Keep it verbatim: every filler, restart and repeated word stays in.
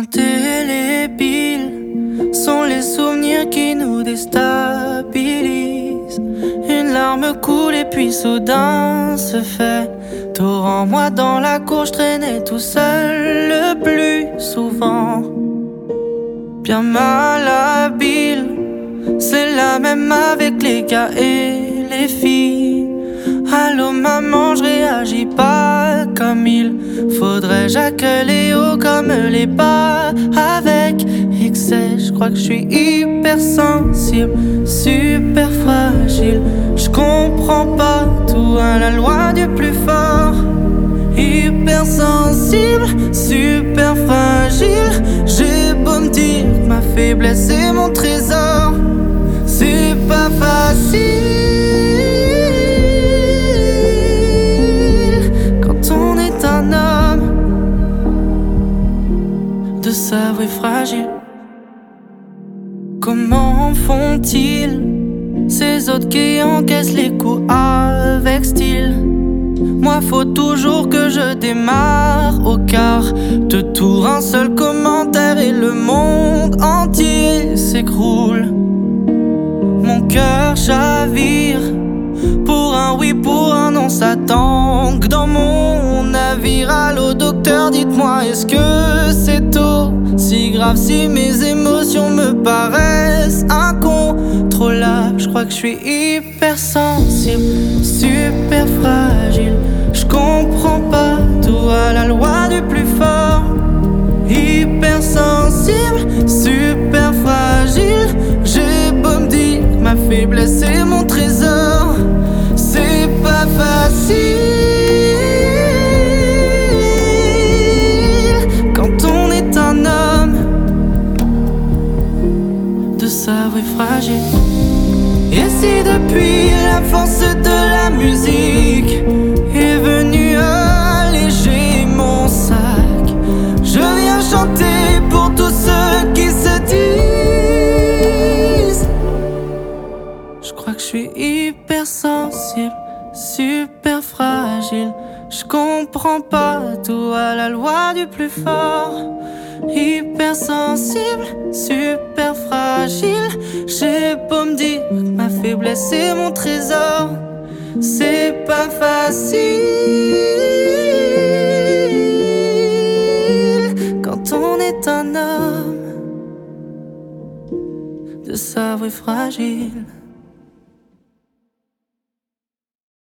Compter les piles sont les souvenirs qui nous déstabilisent. Une larme coule et puis soudain se fait torrent. Moi dans la cour je traînais tout seul le plus souvent. Bien malhabile, c'est la même avec les gars et les filles. Allô maman, je réagis pas comme il faudrait. J'accueille les hauts comme les bas avec excès. Je crois que je suis hyper sensible, super fragile. Je comprends pas tout à la loi du plus fort. Hyper sensible, super fragile. J'ai beau me dire que ma faiblesse est mon trésor, c'est pas facile. De s'avouer fragile. Comment font-ils ces autres qui encaissent les coups avec style? Moi faut toujours que je démarre au quart de tour. Un seul commentaire et le monde entier s'écroule. Mon cœur chavire. Pour un oui, pour un non, ça tangue dans mon navire. Allô docteur, dites-moi, est-ce que c'est aussi grave si mes émotions me paraissent incontrôlables? Je crois que je suis hyper sensible, super fragile. Je comprends pas tout à la loi du plus fort. Hyper sensible, super fragile. J'ai beau me dire que ma faiblesse est mon trésor, c'est pas facile quand on est un homme de s'avouer fragile. Et si depuis la force de la musique est venue alléger mon sac, je viens chanter pour tous ceux qui se disent. Je crois que je suis hyper sensible, super fragile. Je comprends pas tout à la loi du plus fort. Hyper sensible, super fragile. J'ai beau me dire que ma faiblesse est mon trésor, c'est pas facile quand on est un homme de s'avouer fragile.